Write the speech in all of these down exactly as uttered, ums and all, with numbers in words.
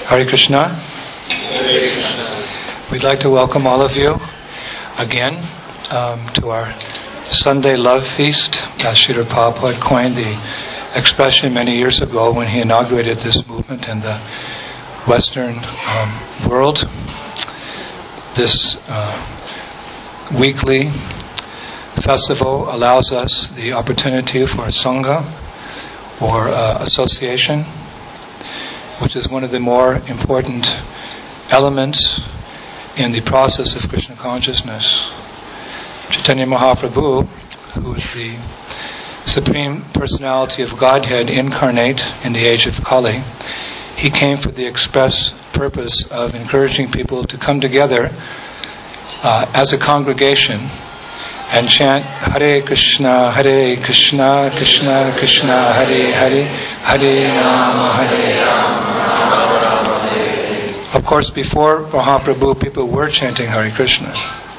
Hare Krishna. Hare Krishna. We'd like to welcome all of you again um, to our Sunday Love Feast. As Srila Prabhupada coined the expression many years ago when he inaugurated this movement in the Western um, world. This uh, weekly festival allows us the opportunity for a Sangha or uh, association, which is one of the more important elements in the process of Krishna consciousness. Chaitanya Mahaprabhu, who is the Supreme Personality of Godhead incarnate in the age of Kali, he came for the express purpose of encouraging people to come together uh, as a congregation and chant Hare Krishna, Hare Krishna, Krishna Krishna, Hare Hare, Hare Rama, Hare Rama, Rama Rama, Hare Hare. Of course, before Mahaprabhu, people were chanting Hare Krishna.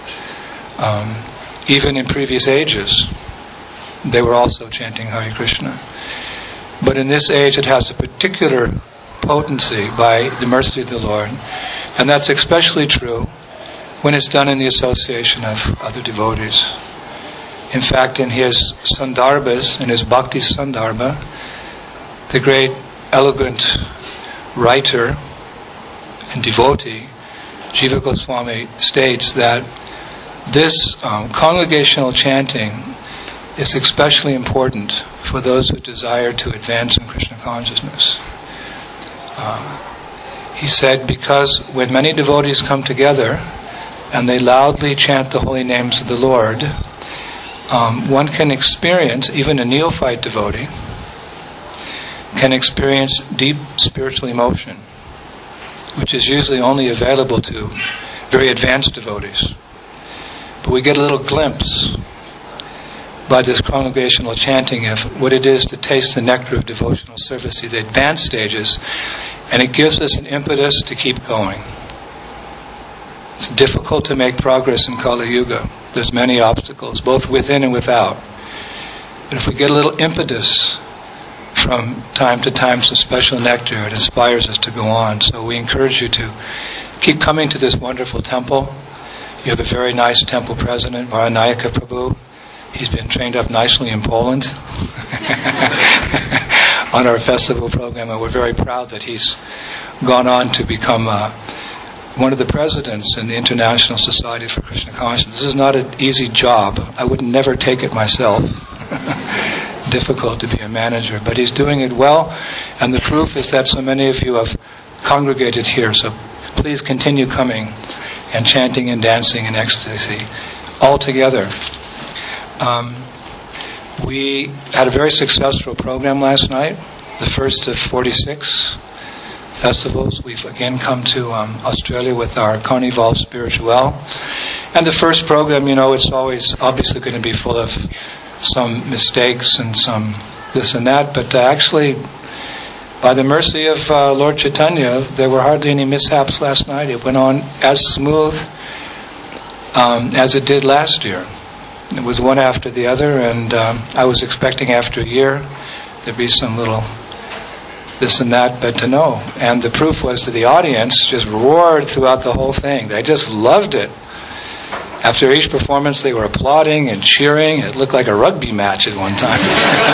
Um, even in previous ages, they were also chanting Hare Krishna. But in this age, it has a particular potency by the mercy of the Lord, and that's especially true when it's done in the association of other devotees. In fact, in his Sandarbhas, in his Bhakti Sandarbha, the great, elegant writer and devotee, Jiva Goswami, states that this um, congregational chanting is especially important for those who desire to advance in Krishna consciousness. Uh, he said, because when many devotees come together and they loudly chant the holy names of the Lord, um, one can experience, even a neophyte devotee, can experience deep spiritual emotion, which is usually only available to very advanced devotees. But we get a little glimpse by this congregational chanting of what it is to taste the nectar of devotional service, the advanced stages, and it gives us an impetus to keep going. It's difficult to make progress in Kali Yuga. There's many obstacles, both within and without. But if we get a little impetus from time to time, some special nectar, it inspires us to go on. So we encourage you to keep coming to this wonderful temple. You have a very nice temple president, Varanayaka Prabhu. He's been trained up nicely in Poland on our festival program, and we're very proud that he's gone on to become uh, one of the presidents in the International Society for Krishna Consciousness. This is not an easy job. I would never take it myself. Difficult to be a manager, but he's doing it well, and the proof is that so many of you have congregated here, so please continue coming and chanting and dancing in ecstasy all together. Um, we had a very successful program last night, the first of forty-six festivals. We've again come to um, Australia with our Carnival Spiritual. And the first program, you know, it's always obviously going to be full of some mistakes and some this and that, but uh, actually, by the mercy of uh, Lord Chaitanya, there were hardly any mishaps last night. It went on as smooth um, as it did last year. It was one after the other, and um, I was expecting after a year there'd be some little this and that, but to no. And the proof was that the audience just roared throughout the whole thing. They just loved it. After each performance, they were applauding and cheering. It looked like a rugby match at one time.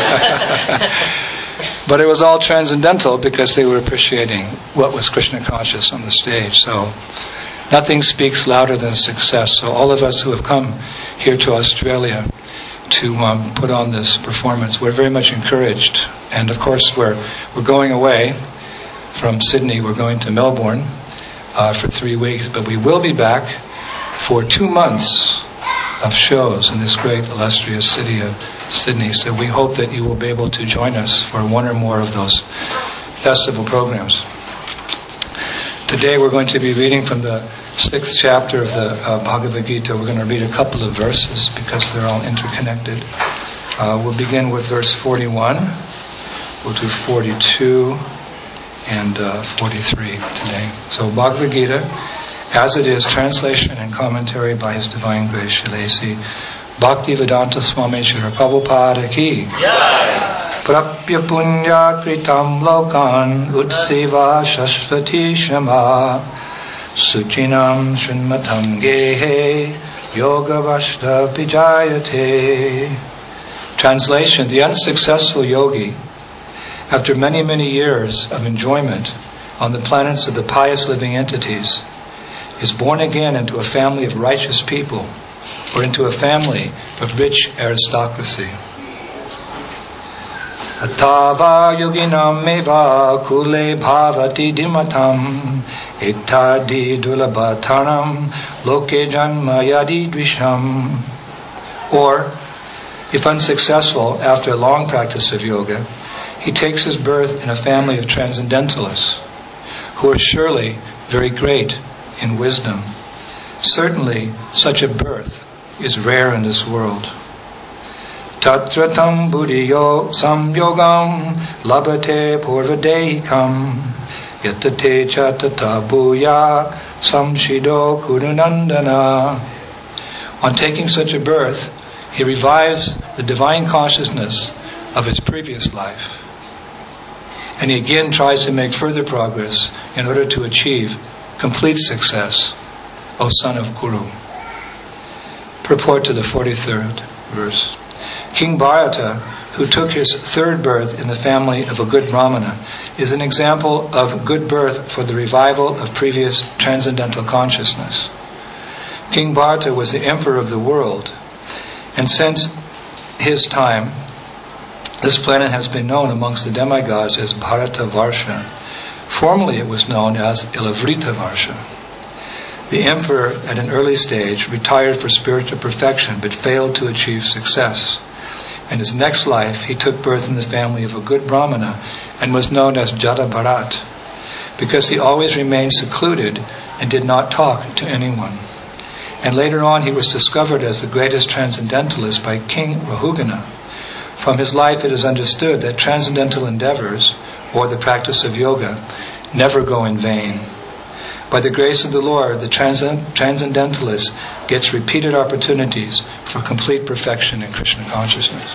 But it was all transcendental because they were appreciating what was Krishna conscious on the stage. So nothing speaks louder than success. So all of us who have come here to Australia to um, put on this performance, we're very much encouraged. And of course, we're we're going away from Sydney. We're going to Melbourne uh, for three weeks, but we will be back for two months of shows in this great illustrious city of Sydney. So we hope that you will be able to join us for one or more of those festival programs. Today we're going to be reading from the sixth chapter of the uh, Bhagavad Gita. We're going to read a couple of verses because they're all interconnected. Uh, we'll begin with verse forty-one. We'll do forty-two and uh, forty-three today. So Bhagavad Gita, as it is, translation and commentary by His Divine Grace Shilesi Bhaktivedanta Swami Srila Prabhupada ki. Jai. Prapya punya kritam lokan utseva shashvati shama suchinam shrunmatam gehe yoga vashta vijayate. Translation: the unsuccessful yogi, after many, many years of enjoyment on the planets of the pious living entities, is born again into a family of righteous people, or into a family of rich aristocracy. Atava yoginam meva kule bhavati dimatam ittadi dulabhatanam loke janma yadi dvisham. Or, if unsuccessful after a long practice of yoga, he takes his birth in a family of transcendentalists, who are surely very great in wisdom. Certainly, such a birth is rare in this world. Tatra tam buddhiyo samyogam labhate purvadehikam yatate chatata bhuya samshido kurunandana. On taking such a birth, he revives the divine consciousness of his previous life, and he again tries to make further progress in order to achieve complete success, O son of Kuru. Purport to the forty-third verse. King Bharata, who took his third birth in the family of a good Brahmana, is an example of good birth for the revival of previous transcendental consciousness. King Bharata was the emperor of the world, and since his time, this planet has been known amongst the demigods as Bharata Varsha. Formerly it was known as Ilavrita Varsha. The emperor, at an early stage, retired for spiritual perfection but failed to achieve success. In his next life, he took birth in the family of a good Brahmana and was known as Jata Bharat, because he always remained secluded and did not talk to anyone. And later on, he was discovered as the greatest transcendentalist by King Rahugana. From his life, it is understood that transcendental endeavors, or the practice of yoga, never go in vain. By the grace of the Lord, the transcend- transcendentalist gets repeated opportunities for complete perfection in Krishna consciousness.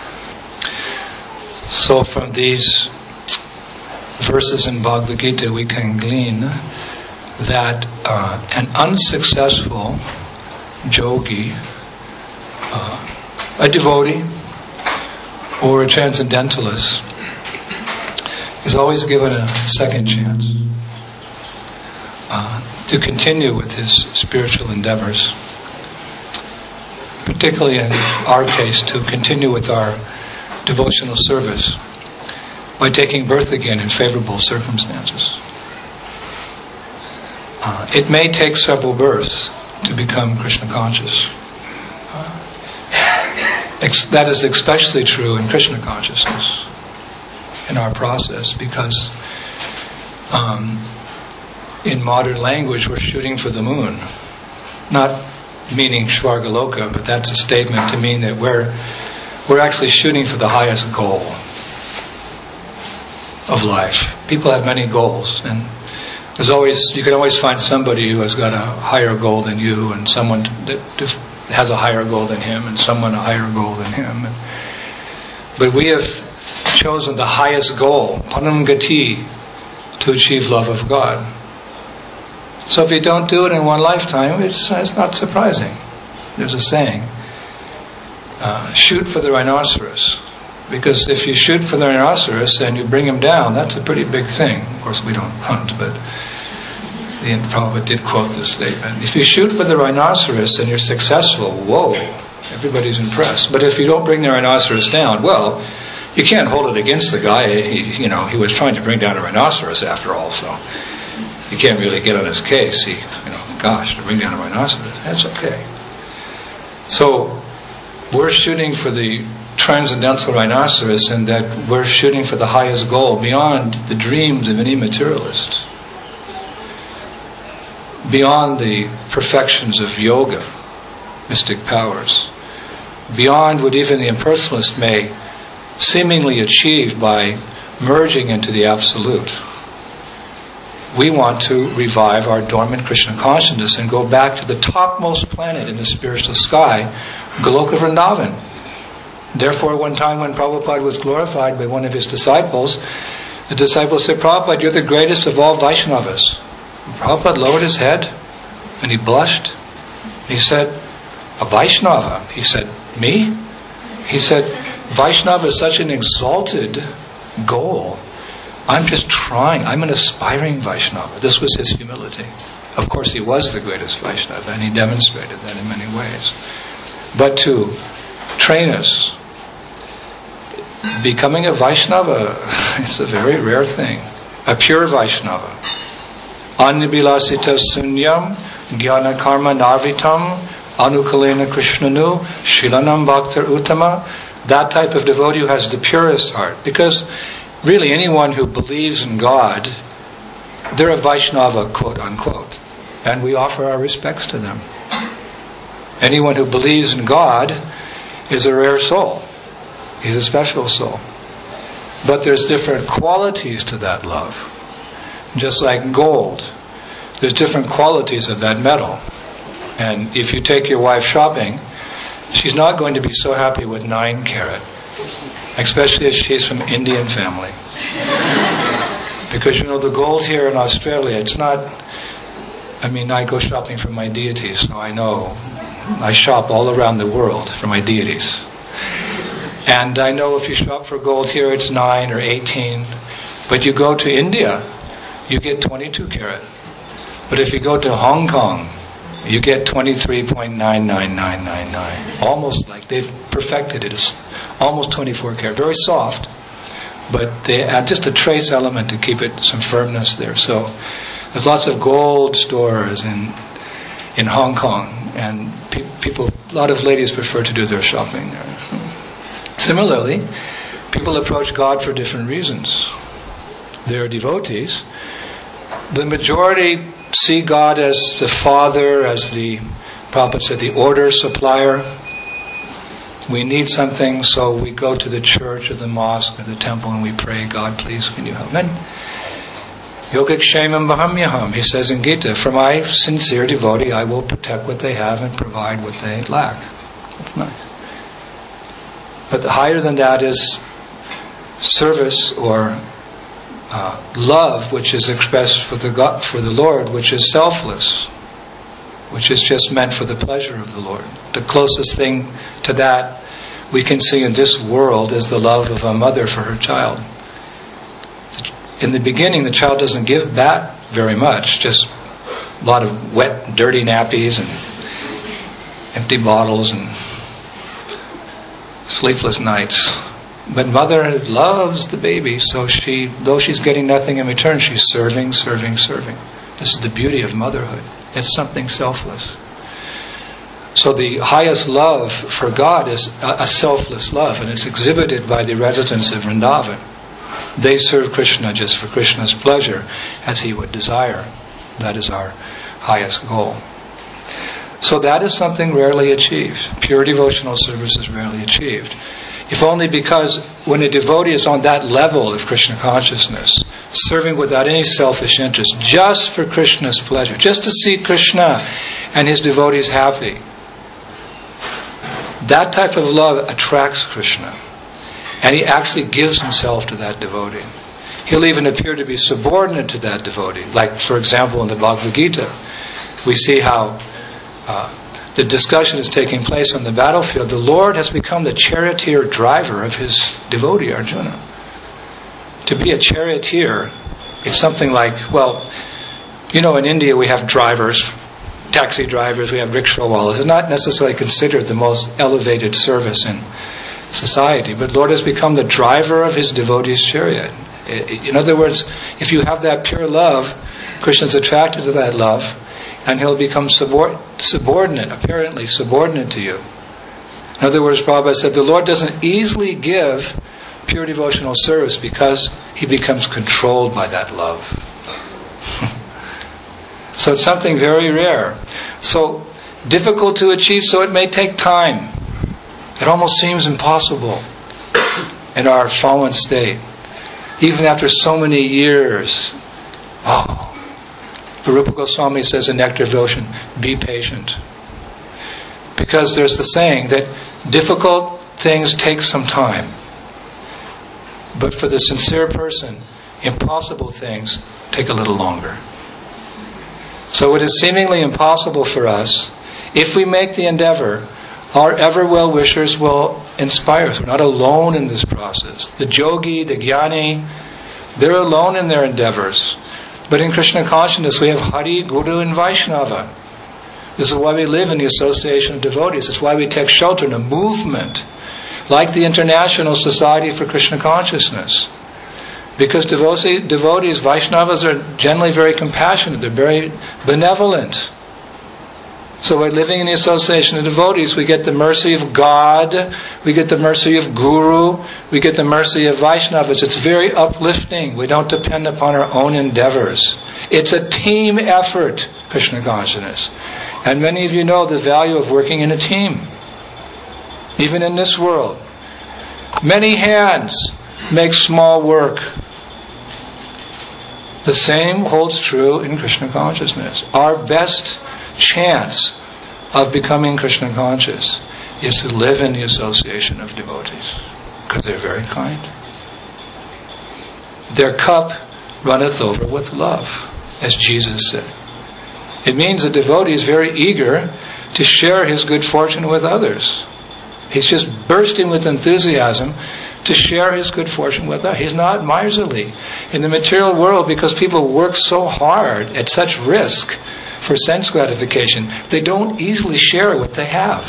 So from these verses in Bhagavad Gita, we can glean that uh, an unsuccessful yogi, uh, a devotee, or a transcendentalist is always given a second chance uh, to continue with his spiritual endeavors. Particularly in our case, to continue with our devotional service by taking birth again in favorable circumstances. Uh, it may take several births to become Krishna conscious. Uh, ex- that is especially true in Krishna consciousness, in our process, because um, in modern language we're shooting for the moon. Not meaning Shvargaloka, but that's a statement to mean that we're we're actually shooting for the highest goal of life. People have many goals, and there's always you can always find somebody who has got a higher goal than you, and someone that has a higher goal than him, and someone a higher goal than him. But we have chosen the highest goal, Param Gati, to achieve love of God. So if you don't do it in one lifetime, it's, it's not surprising. There's a saying, uh, shoot for the rhinoceros. Because if you shoot for the rhinoceros and you bring him down, that's a pretty big thing. Of course, we don't hunt, but the Prabhupada did quote this statement. If you shoot for the rhinoceros and you're successful, whoa, everybody's impressed. But if you don't bring the rhinoceros down, well, you can't hold it against the guy. He, you know, he was trying to bring down a rhinoceros after all, so you can't really get on his case. He, you know, gosh, to bring down a rhinoceros, that's okay. So we're shooting for the transcendental rhinoceros, and that we're shooting for the highest goal beyond the dreams of any materialist, beyond the perfections of yoga, mystic powers, beyond what even the impersonalist may seemingly achieve by merging into the absolute. We want to revive our dormant Krishna consciousness and go back to the topmost planet in the spiritual sky, Goloka Vrindavan. Therefore, one time when Prabhupada was glorified by one of his disciples, the disciple said, Prabhupada, you're the greatest of all Vaishnavas. And Prabhupada lowered his head and he blushed. He said, a Vaishnava? He said, me? He said, Vaishnava is such an exalted goal. I'm just trying. I'm an aspiring Vaishnava. This was his humility. Of course, he was the greatest Vaishnava, and he demonstrated that in many ways. But to train us, becoming a Vaishnava, it's a very rare thing. A pure Vaishnava. Anyabilasita sunyam, jnana karma narvitam, anukalena krishnanu, shilanam bhaktar uttama. That type of devotee who has the purest heart. Because really anyone who believes in God, they're a Vaishnava, quote unquote. And we offer our respects to them. Anyone who believes in God is a rare soul. He's a special soul. But there's different qualities to that love. Just like gold, there's different qualities of that metal. And if you take your wife shopping, she's not going to be so happy with nine carat, especially if she's from Indian family. Because you know the gold here in Australia, it's not, I mean, I go shopping for my deities, so I know. I shop all around the world for my deities. And I know if you shop for gold here, it's nine or eighteen. But you go to India, you get twenty-two carat. But if you go to Hong Kong, you get twenty-three point nine nine nine nine nine. Almost like they've perfected it. It's almost twenty-four carat. Very soft, but they add just a trace element to keep it some firmness there. So there's lots of gold stores in in Hong Kong, and pe- people, a lot of ladies prefer to do their shopping there. Similarly, people approach God for different reasons. They're devotees. The majority see God as the Father, as the Prabhupada said, the order supplier. We need something, so we go to the church or the mosque or the temple and we pray, God, please, can you help me? Yogakshemam bahamyaham, he says in Gita, for my sincere devotee, I will protect what they have and provide what they lack. That's nice. But higher than that is service or uh, love, which is expressed for the God, for the Lord, which is selfless, which is just meant for the pleasure of the Lord. The closest thing to that we can see in this world is the love of a mother for her child. In the beginning, the child doesn't give back very much, just a lot of wet, dirty nappies and empty bottles and sleepless nights. But mother loves the baby, so she, though she's getting nothing in return, she's serving, serving, serving. This is the beauty of motherhood. It's something selfless. So the highest love for God is a, a selfless love, and it's exhibited by the residents of Vrindavan. They serve Krishna just for Krishna's pleasure, as he would desire. That is our highest goal. So that is something rarely achieved. Pure devotional service is rarely achieved. If only because when a devotee is on that level of Krishna consciousness, serving without any selfish interest, just for Krishna's pleasure, just to see Krishna and his devotees happy, that type of love attracts Krishna. And he actually gives himself to that devotee. He'll even appear to be subordinate to that devotee. Like, for example, in the Bhagavad Gita, we see how uh, the discussion is taking place on the battlefield. The Lord has become the charioteer driver of his devotee, Arjuna. To be a charioteer, it's something like, well, you know, in India we have drivers, taxi drivers, we have rickshawwalas. It's not necessarily considered the most elevated service in society, but Lord has become the driver of his devotee's chariot. In other words, if you have that pure love, Krishna is attracted to that love, and he'll become subor- subordinate, apparently subordinate to you. In other words, Prabhupada said, the Lord doesn't easily give pure devotional service because he becomes controlled by that love. So it's something very rare. So difficult to achieve, so it may take time. It almost seems impossible in our fallen state. Even after so many years. Oh. Rupa Goswami says in Nectar of Devotion, be patient. Because there's the saying that difficult things take some time. But for the sincere person, impossible things take a little longer. So it is seemingly impossible for us. If we make the endeavor, our ever well-wishers will inspire us. We're not alone in this process. The yogi, the jnani, they're alone in their endeavors. But in Krishna consciousness, we have Hari, Guru, and Vaishnava. This is why we live in the association of devotees. It's why we take shelter in a movement like the International Society for Krishna Consciousness. Because devotees, devotees, Vaishnavas are generally very compassionate. They're very benevolent. So by living in the association of devotees, we get the mercy of God, we get the mercy of Guru, we get the mercy of Vaishnavas. It's very uplifting. We don't depend upon our own endeavors. It's a team effort, Krishna consciousness. And many of you know the value of working in a team. Even in this world. Many hands make small work. The same holds true in Krishna consciousness. Our best chance of becoming Krishna conscious is to live in the association of devotees, because they're very kind. Their cup runneth over with love, as Jesus said. It means the devotee is very eager to share his good fortune with others. He's just bursting with enthusiasm to share his good fortune with others. He's not miserly. In the material world, because people work so hard at such risk for sense gratification, they don't easily share what they have.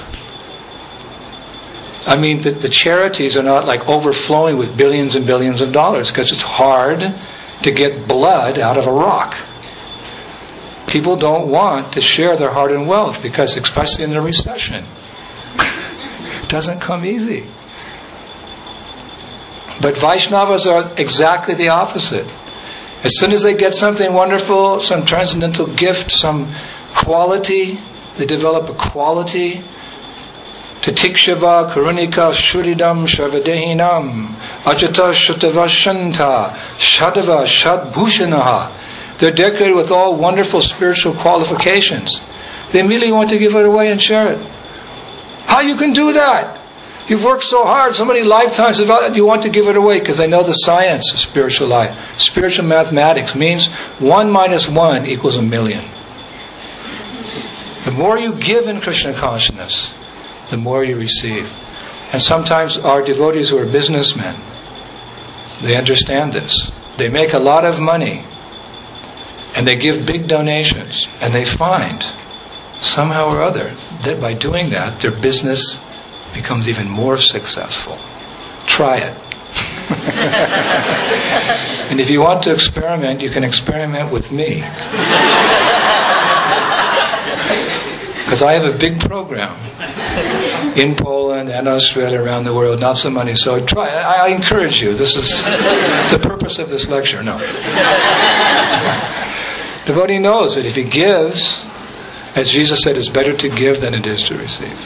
I mean, the, the charities are not like overflowing with billions and billions of dollars, because it's hard to get blood out of a rock. People don't want to share their hard-earned wealth, because especially in a recession, it doesn't come easy. But Vaishnavas are exactly the opposite. As soon as they get something wonderful, some transcendental gift, some quality, they develop a quality. Tatikshava karunika shuridam sharvadehinam ajata shatavashanta shadava shadbhushanaha. They're decorated with all wonderful spiritual qualifications. They immediately want to give it away and share it. How you can do that? You've worked so hard, so many lifetimes about it, you want to give it away, because they know the science of spiritual life. Spiritual mathematics means one minus one equals a million. The more you give in Krishna consciousness, the more you receive. And sometimes our devotees who are businessmen, they understand this. They make a lot of money, and they give big donations, and they find, somehow or other, that by doing that, their business becomes even more successful. Try it. And if you want to experiment, you can experiment with me. Because I have a big program in Poland and Australia, around the world, not so many. So try. I, I encourage you. This is the purpose of this lecture. No. Devotee knows that if he gives, as Jesus said, it's better to give than it is to receive.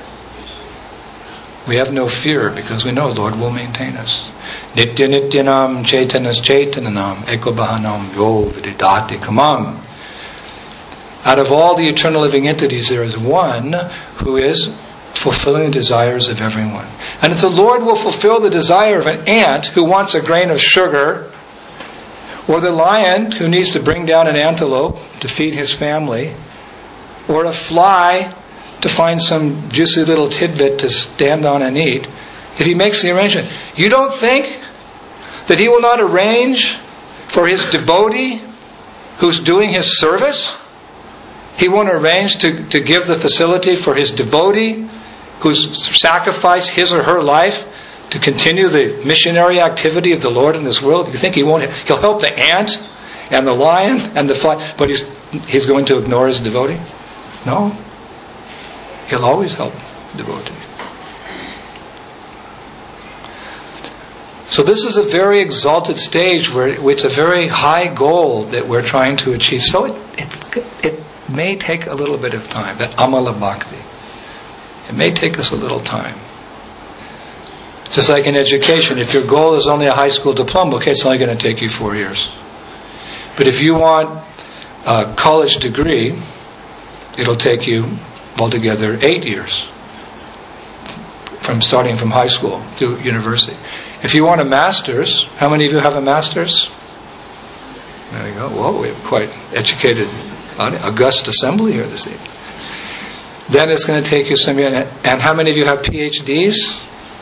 We have no fear, because we know Lord will maintain us. Nitya nityanam chaitanas chaitananam ekobahanam yo vididati kamam. Out of all the eternal living entities, there is one who is fulfilling the desires of everyone. And if the Lord will fulfill the desire of an ant who wants a grain of sugar, or the lion who needs to bring down an antelope to feed his family, or a fly to find some juicy little tidbit to stand on and eat, if he makes the arrangement, you don't think that he will not arrange for his devotee who's doing his service? He won't arrange to, to give the facility for his devotee who's sacrificed his or her life to continue the missionary activity of the Lord in this world? You think he won't? He'll help the ant and the lion and the fly, but he's he's going to ignore his devotee? No. He'll always help the devotee. So this is a very exalted stage where it's a very high goal that we're trying to achieve. So it it, it may take a little bit of time, that Amala Bhakti. It may take us a little time. Just like in education, if your goal is only a high school diploma, okay, it's only going to take you four years. But if you want a college degree, it'll take you altogether eight years. from starting from high school through university. If you want a master's, how many of you have a master's? There you go. Whoa, we have quite educated, august assembly here this evening. Then it's going to take you some years. And how many of you have P H Ds?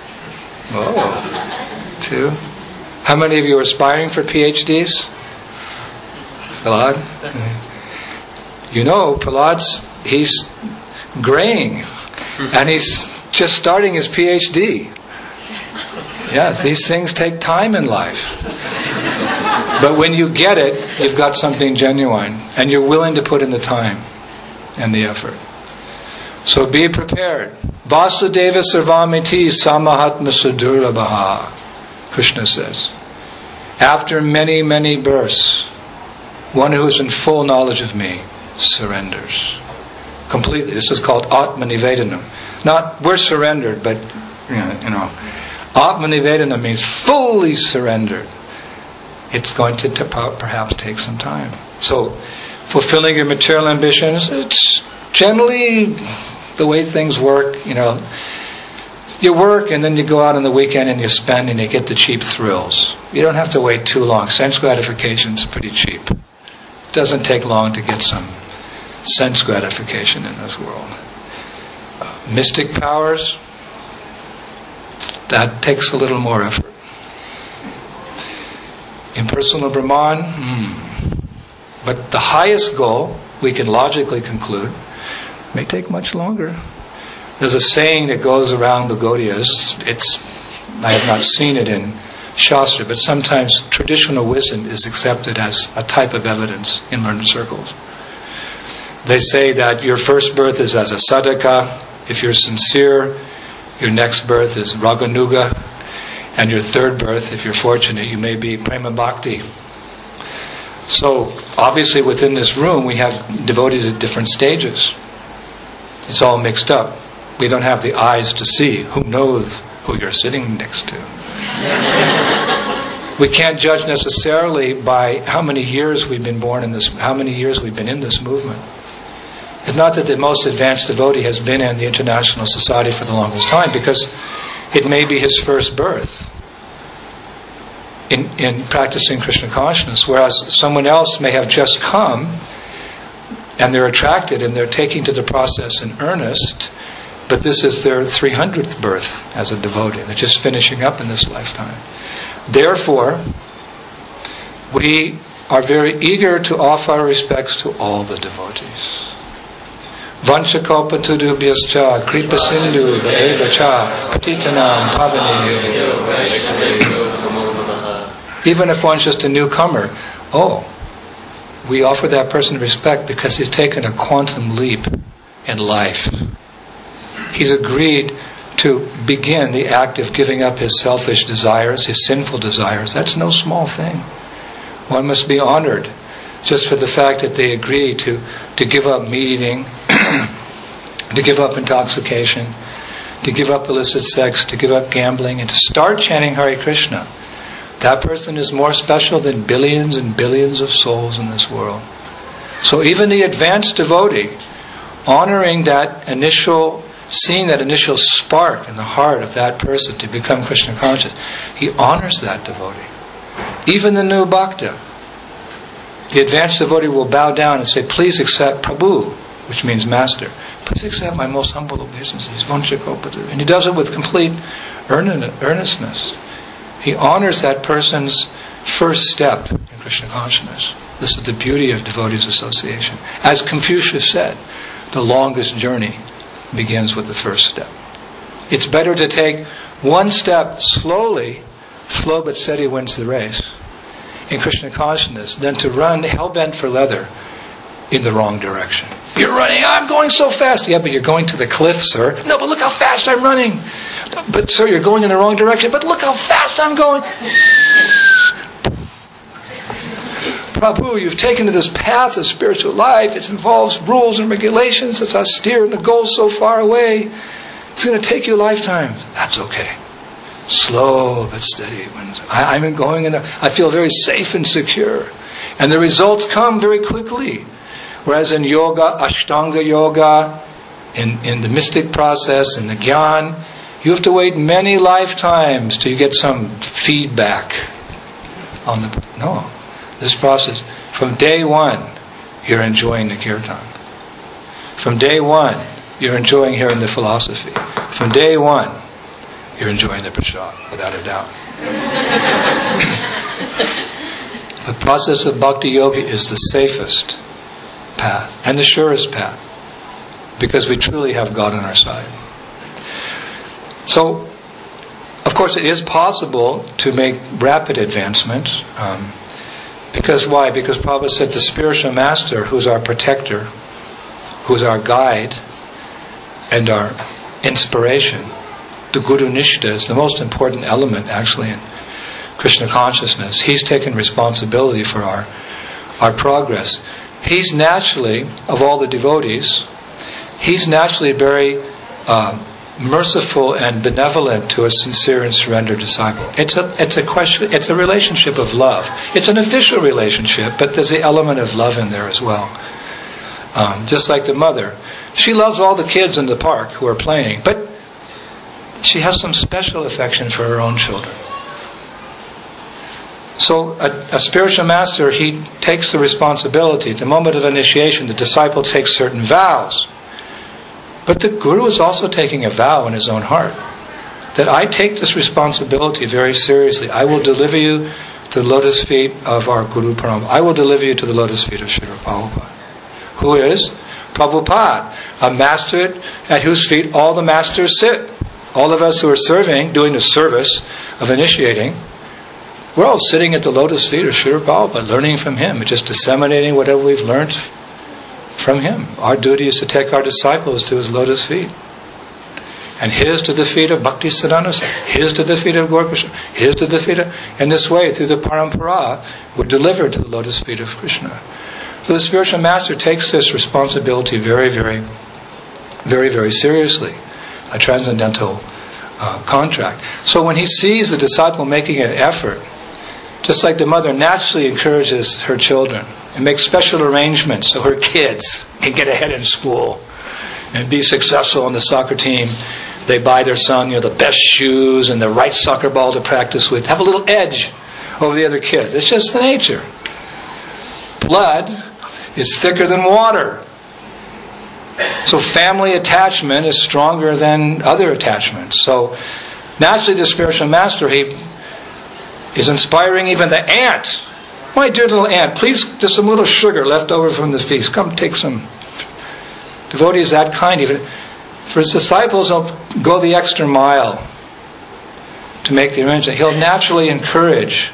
Whoa. Two. How many of you are aspiring for P H Ds? Prahlad? You know, Prahlad's, he's graying. And he's just starting his P H D. Yes, these things take time in life. But when you get it, you've got something genuine. And you're willing to put in the time and the effort. So be prepared. Vasudeva Sarvamiti Samahatma Sudurlabhaha, Krishna says. After many, many births, one who is in full knowledge of me surrenders. Completely. This is called Atmanivedanam. Not, we're surrendered, but, you know, you know Atmanivedanam means fully surrendered. It's going to t- perhaps take some time. So, fulfilling your material ambitions, it's generally the way things work. You know, you work and then you go out on the weekend and you spend and you get the cheap thrills. You don't have to wait too long. Sense gratification is pretty cheap. It doesn't take long to get some sense gratification in this world. Uh, mystic powers, that takes a little more effort. Impersonal Brahman, hmm. But the highest goal, we can logically conclude, may take much longer. There's a saying that goes around the Gaudiyas. It's, I have not seen it in Shastra, but sometimes traditional wisdom is accepted as a type of evidence in learned circles. They say that your first birth is as a sadhaka. If you're sincere, your next birth is raganuga. And your third birth, if you're fortunate, you may be prema bhakti. So, obviously within this room we have devotees at different stages. It's all mixed up. We don't have the eyes to see. Who knows who you're sitting next to? We can't judge necessarily by how many years we've been born in this, how many years we've been in this movement. It's not that the most advanced devotee has been in the International Society for the longest time, because it may be his first birth in, in practicing Krishna consciousness, whereas someone else may have just come and they're attracted and they're taking to the process in earnest, but this is their three hundredth birth as a devotee. They're just finishing up in this lifetime. Therefore, we are very eager to offer our respects to all the devotees. Vanchakalpatudubhyascha kripa sindhu bhaevacha patitanam pavanebhyo. Even if one's just a newcomer, oh, we offer that person respect because he's taken a quantum leap in life. He's agreed to begin the act of giving up his selfish desires, his sinful desires. That's no small thing. One must be honored just for the fact that they agree to, to give up meat eating, to give up intoxication, to give up illicit sex, to give up gambling, and to start chanting Hare Krishna. That person is more special than billions and billions of souls in this world. So even the advanced devotee, honoring that initial, seeing that initial spark in the heart of that person to become Krishna conscious, he honors that devotee. Even the new bhakta, the advanced devotee will bow down and say, please accept Prabhu, which means master. Please accept my most humble obeisances. And he does it with complete earnestness. He honors that person's first step in Krishna consciousness. This is the beauty of devotees' association. As Confucius said, the longest journey begins with the first step. It's better to take one step slowly, slow but steady wins the race, in Krishna consciousness, than to run hell-bent for leather in the wrong direction. You're running, I'm going so fast. Yeah, but you're going to the cliff, sir. No, but look how fast I'm running. But sir, you're going in the wrong direction. But look how fast I'm going. Prabhu, you've taken to this path of spiritual life. It involves rules and regulations. It's austere and the goal's so far away. It's going to take you a lifetime. That's okay. Slow but steady wins. I, I'm going in. A, I feel very safe and secure, and the results come very quickly. Whereas in yoga, Ashtanga yoga, in in the mystic process, in the Gyan, You have to wait many lifetimes till you get some feedback on the... No. This process, from day one, you're enjoying the kirtan. From day one, you're enjoying hearing the philosophy. From day one, you're enjoying the prasad, without a doubt. The process of bhakti yoga is the safest path and the surest path, because we truly have God on our side. So, of course, it is possible to make rapid advancement. Um, because why? Because Prabhupada said the spiritual master, who's our protector, who's our guide, and our inspiration, the Guru Nishta is the most important element actually in Krishna consciousness. He's taken responsibility for our our progress. He's naturally, of all the devotees, he's naturally very uh, merciful and benevolent to a sincere and surrendered disciple. It's a it's a question. It's a relationship of love. It's an official relationship, but there's the element of love in there as well. Um, just like the mother, she loves all the kids in the park who are playing, but she has some special affection for her own children. So a, a spiritual master, he takes the responsibility. At the moment of initiation, the disciple takes certain vows. But the Guru is also taking a vow in his own heart that I take this responsibility very seriously. I will deliver you to the lotus feet of our Guru Param. I will deliver you to the lotus feet of Srila Prabhupada, who is Prabhupada, a master at whose feet all the masters sit. All of us who are serving, doing the service of initiating, we're all sitting at the lotus feet of Srila Prabhupada, learning from him, just disseminating whatever we've learned from him. Our duty is to take our disciples to his lotus feet. And his to the feet of Bhakti Siddhanta, his to the feet of Gaura Krishna, his to the feet of... In this way, through the parampara, we're delivered to the lotus feet of Krishna. So the spiritual master takes this responsibility very, very, very, very seriously. A transcendental uh, contract. So when he sees the disciple making an effort, just like the mother naturally encourages her children and makes special arrangements so her kids can get ahead in school and be successful on the soccer team. They buy their son, you know, the best shoes and the right soccer ball to practice with. Have a little edge over the other kids. It's just the nature. Blood is thicker than water. So family attachment is stronger than other attachments. So naturally the spiritual master, he is inspiring even the ant. My dear little ant, please, just some little sugar left over from the feast. Come take some. Devotee is that kind. Even for his disciples, he'll go the extra mile to make the arrangement. He'll naturally encourage.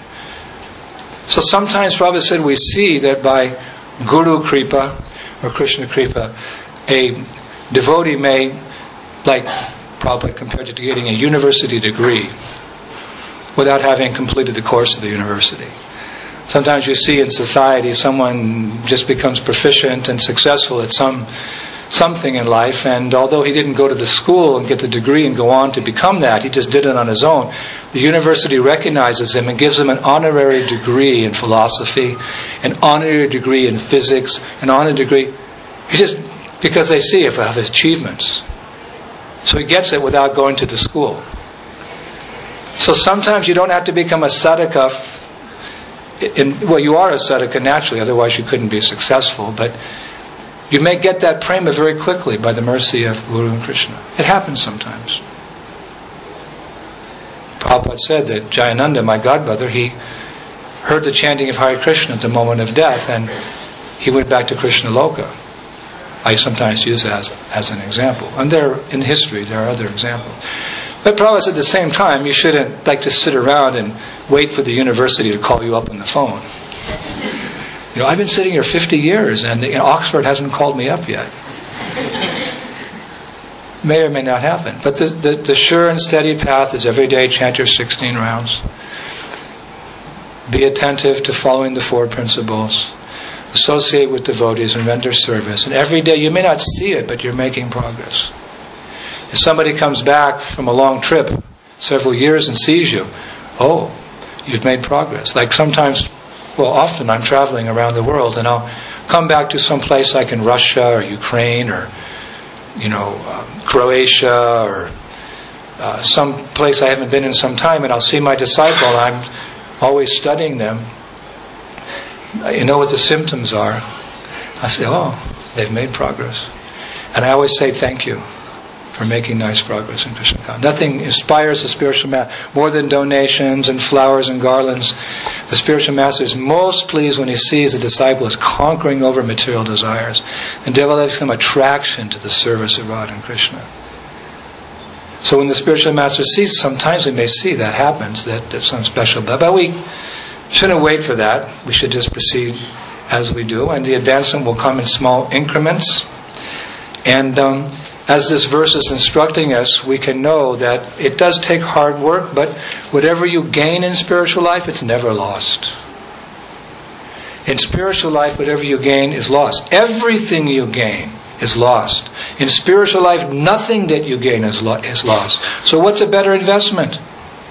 So sometimes Prabhupada said we see that by Guru Kripa or Krishna Kripa, a devotee may, like Prabhupada compared it to getting a university degree without having completed the course of the university. Sometimes you see in society someone just becomes proficient and successful at some something in life, and although he didn't go to the school and get the degree and go on to become that, he just did it on his own. The university recognizes him and gives him an honorary degree in philosophy, an honorary degree in physics, an honorary degree. He just because they see if of his achievements. So he gets it without going to the school. So sometimes you don't have to become a sadhaka. In, well, you are a sadhaka naturally, otherwise you couldn't be successful. But you may get that prema very quickly by the mercy of Guru and Krishna. It happens sometimes. Prabhupada said that Jayananda, my godbrother, he heard the chanting of Hare Krishna at the moment of death, and he went back to Krishna Loka. I sometimes use that as, as an example. And there, in history, there are other examples. But Prabhupada said at the same time, you shouldn't like to sit around and wait for the university to call you up on the phone. You know, I've been sitting here fifty years and the, you know, Oxford hasn't called me up yet. May or may not happen. But the, the, the sure and steady path is every day chant your sixteen rounds. Be attentive to following the four principles. Associate with devotees and render service. And every day, you may not see it, but you're making progress. If somebody comes back from a long trip, several years, and sees you, oh, you've made progress. Like sometimes, well, often I'm traveling around the world, and I'll come back to some place like in Russia or Ukraine or, you know, um, Croatia or uh, some place I haven't been in some time, and I'll see my disciple, and I'm always studying them. You know what the symptoms are? I say, oh, they've made progress. And I always say thank you for making nice progress in Krishna consciousness. Nothing inspires the spiritual master more than donations and flowers and garlands. The spiritual master is most pleased when he sees a disciple is conquering over material desires and develops some attraction to the service of Radha and Krishna. So when the spiritual master sees, sometimes we may see that happens, that there's some special, but, but we shouldn't wait for that. We should just proceed as we do, and the advancement will come in small increments. And um, as this verse is instructing us, we can know that it does take hard work, but whatever you gain in spiritual life, it's never lost. In spiritual life, whatever you gain is lost. Everything you gain is lost. In spiritual life, nothing that you gain is, lo- is lost. So what's a better investment?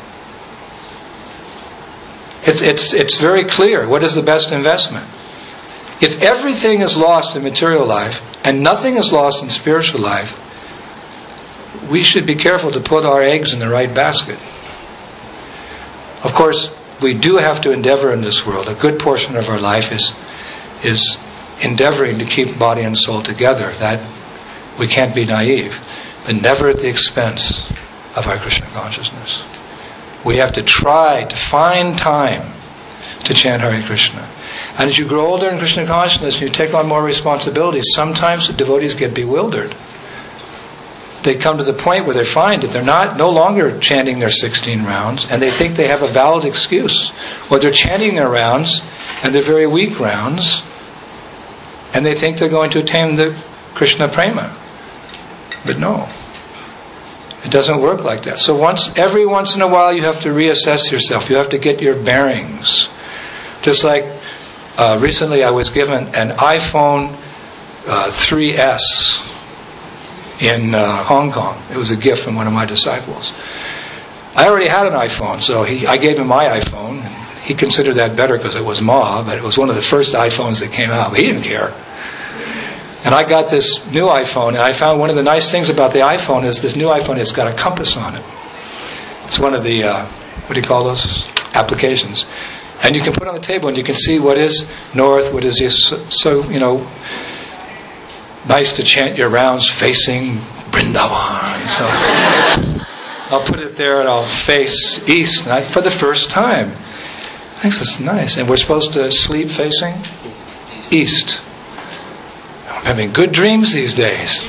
It's, it's, it's very clear. What is the best investment? If everything is lost in material life and nothing is lost in spiritual life, we should be careful to put our eggs in the right basket. Of course, we do have to endeavor in this world. A good portion of our life is is endeavoring to keep body and soul together. That we can't be naive, but never at the expense of our Krishna consciousness. We have to try to find time to chant Hare Krishna. And as you grow older in Krishna consciousness and you take on more responsibilities, sometimes the devotees get bewildered. They come to the point where they find that they're not no longer chanting their sixteen rounds, and they think they have a valid excuse. Or they're chanting their rounds, and they're very weak rounds, and they think they're going to attain the Krishna prema. But no. It doesn't work like that. So once, every once in a while you have to reassess yourself. You have to get your bearings. Just like uh, recently I was given an iPhone uh, three S in uh, Hong Kong. It was a gift from one of my disciples. I already had an iPhone, so he, I gave him my iPhone. He considered that better because it was Ma, but it was one of the first iPhones that came out. But he didn't care. And I got this new iPhone, and I found one of the nice things about the iPhone is this new iPhone has got a compass on it. It's one of the, uh, what do you call those? Applications. And you can put it on the table and you can see what is north, what is east. So, so you know, nice to chant your rounds facing Vrindavan. So I'll put it there and I'll face east and I, for the first time. I think that's nice. And we're supposed to sleep facing east. I'm having good dreams these days.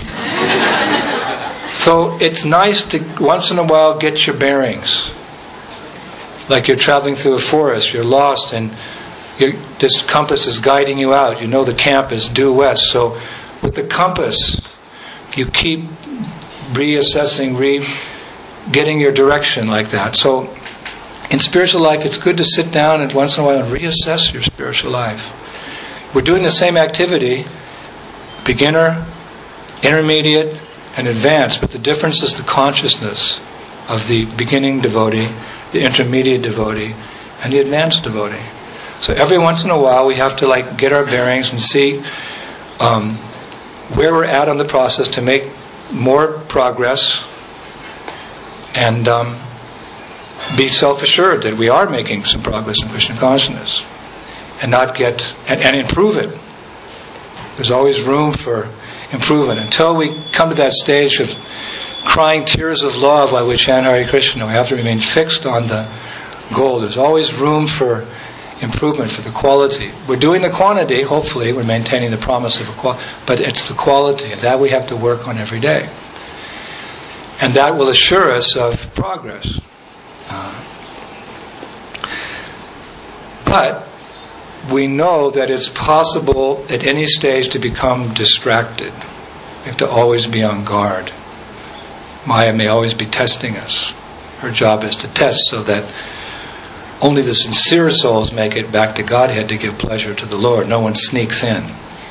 So it's nice to once in a while get your bearings. Like you're traveling through a forest, you're lost, and you're, this compass is guiding you out. You know the camp is due west. So with the compass, you keep reassessing, re getting your direction like that. So in spiritual life, it's good to sit down and once in a while and reassess your spiritual life. We're doing the same activity, beginner, intermediate, and advanced, but the difference is the consciousness of the beginning devotee, the intermediate devotee, and the advanced devotee. So every once in a while we have to like get our bearings and see um, where we're at on the process to make more progress, and um, be self-assured that we are making some progress in Krishna consciousness, and not get and, and improve it. There's always room for improvement until we come to that stage of crying tears of love while we chant Hare Krishna. We have to remain fixed on the goal. There's always room for improvement, for the quality. We're doing the quantity, hopefully, we're maintaining the promise of a quality, but it's the quality, and that we have to work on every day. And that will assure us of progress. Uh, but we know that it's possible at any stage to become distracted. We have to always be on guard. Maya may always be testing us. Her job is to test so that only the sincere souls make it back to Godhead to give pleasure to the Lord. No one sneaks in.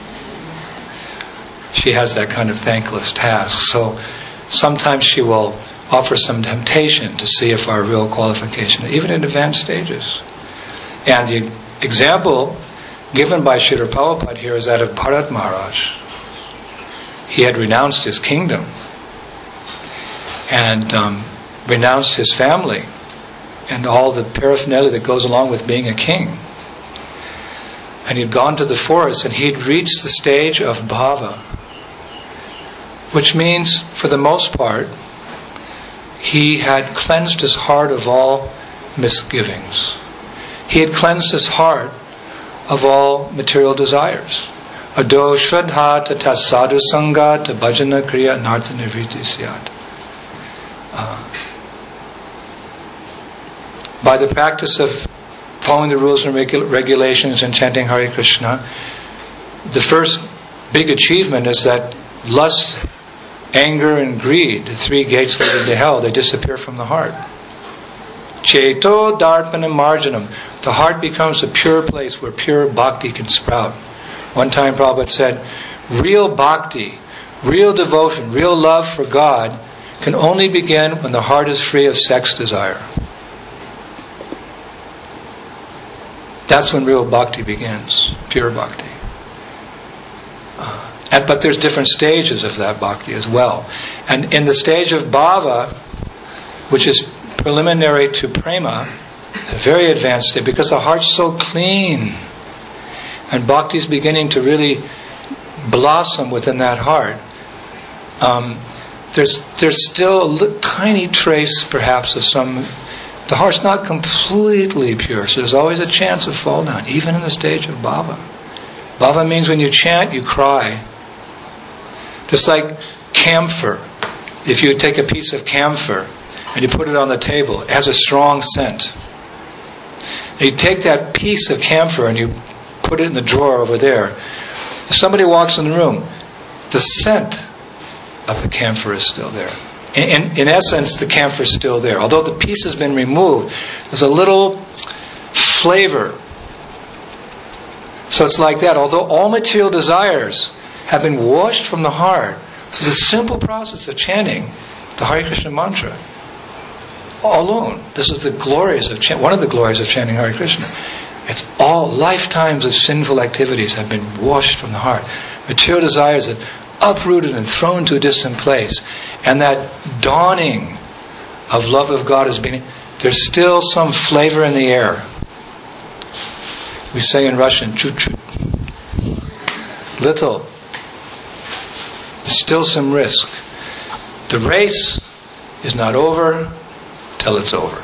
She has that kind of thankless task. So sometimes she will offer some temptation to see if our real qualification, even in advanced stages. And the example given by Srila Prabhupada here is that of Bharat Maharaj. He had renounced his kingdom. And um, renounced his family and all the paraphernalia that goes along with being a king. And he'd gone to the forest and he'd reached the stage of bhava, which means, for the most part, he had cleansed his heart of all misgivings. He had cleansed his heart of all material desires. Ado shraddha tata sadhu sangha ta bhajana kriya nartha nivritti syat. Uh, by the practice of following the rules and regu- regulations and chanting Hare Krishna, the first big achievement is that lust, anger, and greed, the three gates leading to hell, they disappear from the heart. Cheto darpanam marjanam. The heart becomes a pure place where pure bhakti can sprout. One time Prabhupada said, real bhakti, real devotion, real love for God can only begin when the heart is free of sex desire. That's when real bhakti begins, pure bhakti. Uh, and, but there's different stages of that bhakti as well. And in the stage of bhava, which is preliminary to prema, a very advanced state, because the heart's so clean, and bhakti is beginning to really blossom within that heart. Um, there's there's still a little, tiny trace, perhaps, of some. The heart's not completely pure, so there's always a chance of fall down, even in the stage of bhava. Bhava means when you chant, you cry. Just like camphor. If you take a piece of camphor and you put it on the table, it has a strong scent. And you take that piece of camphor and you put it in the drawer over there. If somebody walks in the room, the scent of the camphor is still there. In, in, in essence, the camphor is still there. Although the piece has been removed, there's a little flavor. So it's like that. Although all material desires have been washed from the heart, so the simple process of chanting the Hare Krishna mantra alone. This is the glories of chant, one of the glories of chanting Hare Krishna. It's all lifetimes of sinful activities have been washed from the heart. Material desires have uprooted and thrown to a distant place. And that dawning of love of God has been, there's still some flavor in the air. We say in Russian, chut-chut. Little. There's still some risk. The race is not over till it's over.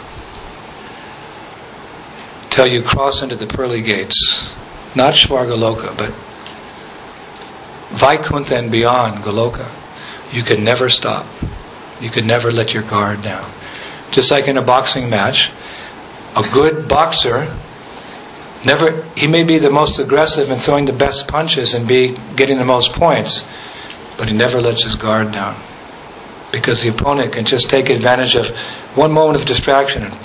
Till you cross into the pearly gates. Not Svargaloka, but Vaikuntha and beyond Goloka. You can never stop. You can never let your guard down. Just like in a boxing match, a good boxer never, he may be the most aggressive and throwing the best punches and be getting the most points, but he never lets his guard down. Because the opponent can just take advantage of one moment of distraction and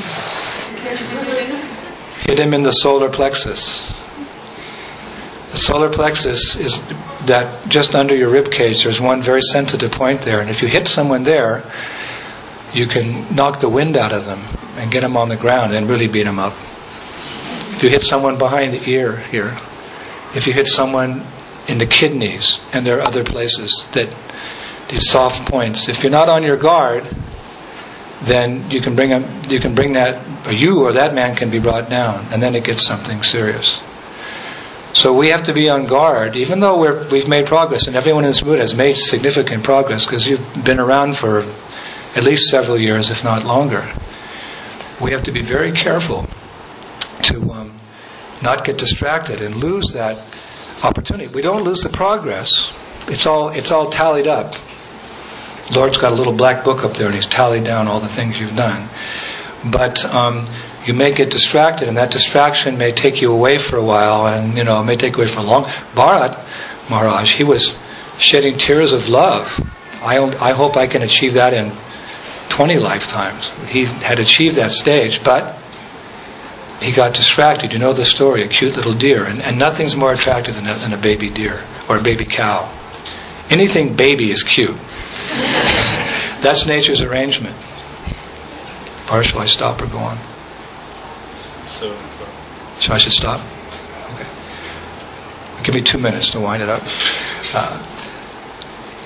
hit him in the solar plexus. The solar plexus is that just under your rib cage. There's one very sensitive point there, and if you hit someone there, you can knock the wind out of them and get them on the ground and really beat them up. If you hit someone behind the ear here, if you hit someone in the kidneys, and there are other places that these soft points, if you're not on your guard, then you can bring a, you can bring that, or you or that man can be brought down, and then it gets something serious. So we have to be on guard, even though we're, we've made progress, and everyone in this mood has made significant progress because you've been around for at least several years, if not longer. We have to be very careful to um, not get distracted and lose that opportunity. We don't lose the progress. It's all it's all tallied up. Lord's got a little black book up there, and He's tallied down all the things you've done. But um, you may get distracted, and that distraction may take you away for a while, and you know, it may take you away for a long. Bharat Maharaj, he was shedding tears of love. I I hope I can achieve that in twenty lifetimes. He had achieved that stage, but he got distracted. You know the story, a cute little deer, and, and nothing's more attractive than a, than a baby deer or a baby cow. Anything baby is cute. That's nature's arrangement. Or shall I stop or go on? So, So I should stop? Okay. Give me two minutes to wind it up. Uh,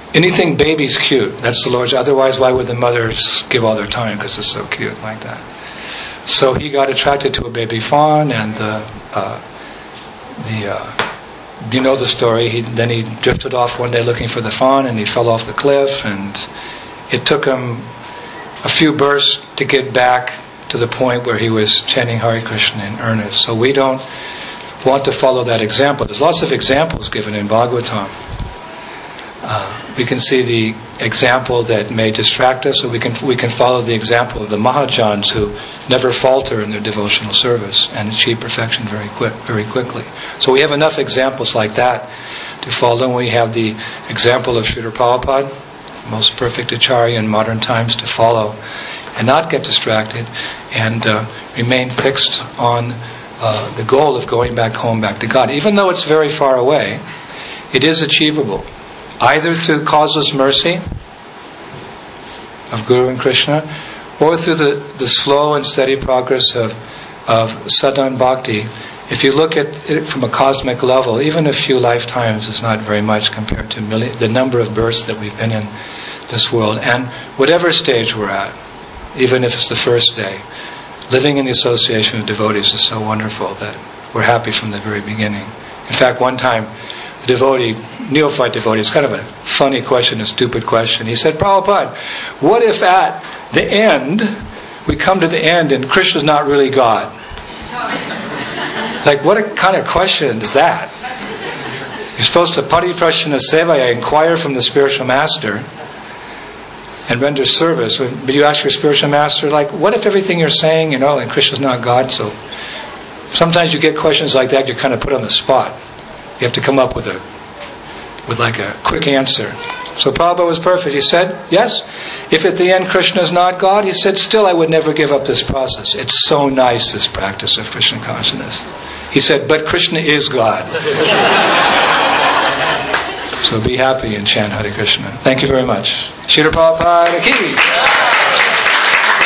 anything baby's cute. That's the Lord's. Otherwise, why would the mothers give all their time? Because it's so cute like that. So he got attracted to a baby fawn, and the uh, the uh, you know the story. He then he drifted off one day looking for the fawn, and he fell off the cliff, and it took him a few bursts to get back to the point where he was chanting Hare Krishna in earnest. So we don't want to follow that example. There's lots of examples given in Bhagavatam. Uh, we can see the example that may distract us, or we can we can follow the example of the Mahajans who never falter in their devotional service and achieve perfection very quick, very quickly. So we have enough examples like that to follow. And we have the example of Srila Prabhupada, the most perfect acharya in modern times, to follow and not get distracted and uh, remain fixed on uh, the goal of going back home, back to God. Even though it's very far away, it is achievable, either through causeless mercy of Guru and Krishna, or through the, the slow and steady progress of, of sadhana bhakti. If you look at it from a cosmic level, even a few lifetimes is not very much compared to million, the number of births that we've been in this world. And whatever stage we're at, even if it's the first day, living in the association of devotees is so wonderful that we're happy from the very beginning. In fact, one time, a devotee, neophyte devotee, it's kind of a funny question, a stupid question. He said, Prabhupada, what if at the end, we come to the end and Krishna's not really God? Like, what a kind of question is that? You're supposed to pariprashana sevaya, inquire from the spiritual master and render service. But you ask your spiritual master, like, what if everything you're saying, you know, and Krishna's not God? So sometimes you get questions like that, you're kind of put on the spot. You have to come up with a, with like a quick answer. So Prabhupada was perfect. He said, yes, if at the end Krishna is not God, he said, still I would never give up this process. It's so nice, this practice of Krishna consciousness. He said, but Krishna is God. So be happy and chant Hare Krishna. Thank you very much. Srila Prabhupada ki.